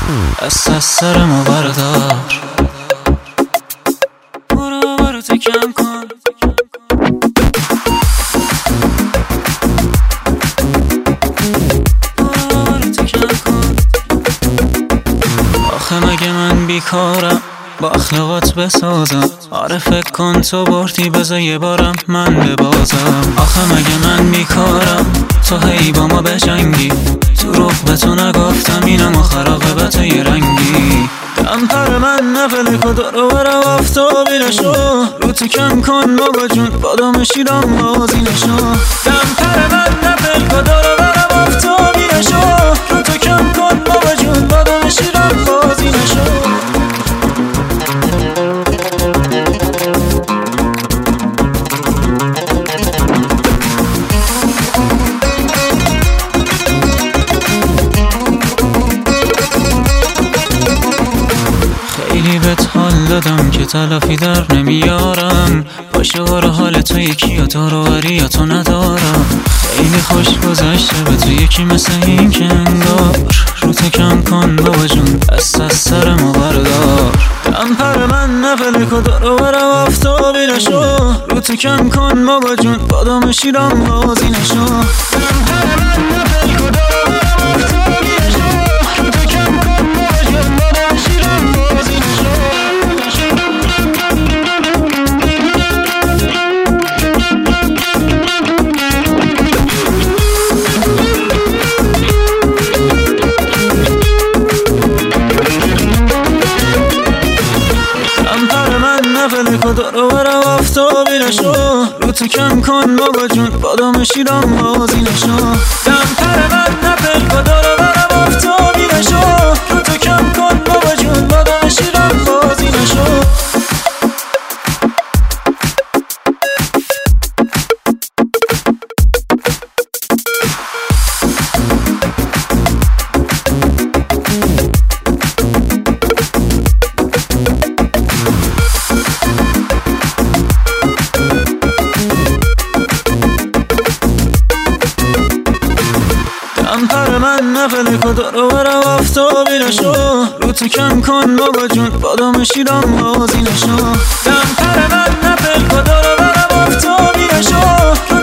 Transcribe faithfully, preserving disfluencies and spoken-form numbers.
دست از سر ما بردار، برو برو تو کم کن. برو برو تو کم کن. آخه مگه من بیکارم با اخلاقات بسازم؟ آره فکر کن تو بردی بذار یه بارم من ببازم. آخه مگه من بیکارم تو هی با ما بجنگی؟ تو روح به تو نگفتم اینم و خراقه به تو یه رنگی. دمپر من نفله که دارو برم آفتابی نشو، رو تو کم کن بابا جون بادام شیرم بازی نشو. دمپر من نفله که دارو برم آفتابی نشو، رو تو کم کن بابا جون بادام شیرم بازی نشو. خیلی بهت حال دادم که تلافی در نمیارم، باشه برو حال تو یکی یا تو رو بری یا تو ندارم. خیلی خوش گذشته به تو یکی مثل این که انگار، رو تو کم کن بابا جون دست از سر ما بردار. دمپر من نفله که دارو برم آفتابی نشو، رو تو کم کن بابا جون بادام شیرم بازی نشو. دمپر من نفله که دارو برم آفتابی نشو، رو تو کم کن بابا جون بادام شیرم بازی نشو. نفله که دارو برم آفتابی نشو، رو تو کم کن بابا جون بادام شیرم بازی نشو. دمپر من نفله که دارو برم آفتابی نشو، رو تو کم کن بابا جون بادام شیرم بازی نشو. دمپر من نفله که دارو برم آفتابی نشو، رو تو کم کن بابا جون بادام شیرم بازی نشو. دمپر من نفله که دارو برم آفتابی نشو.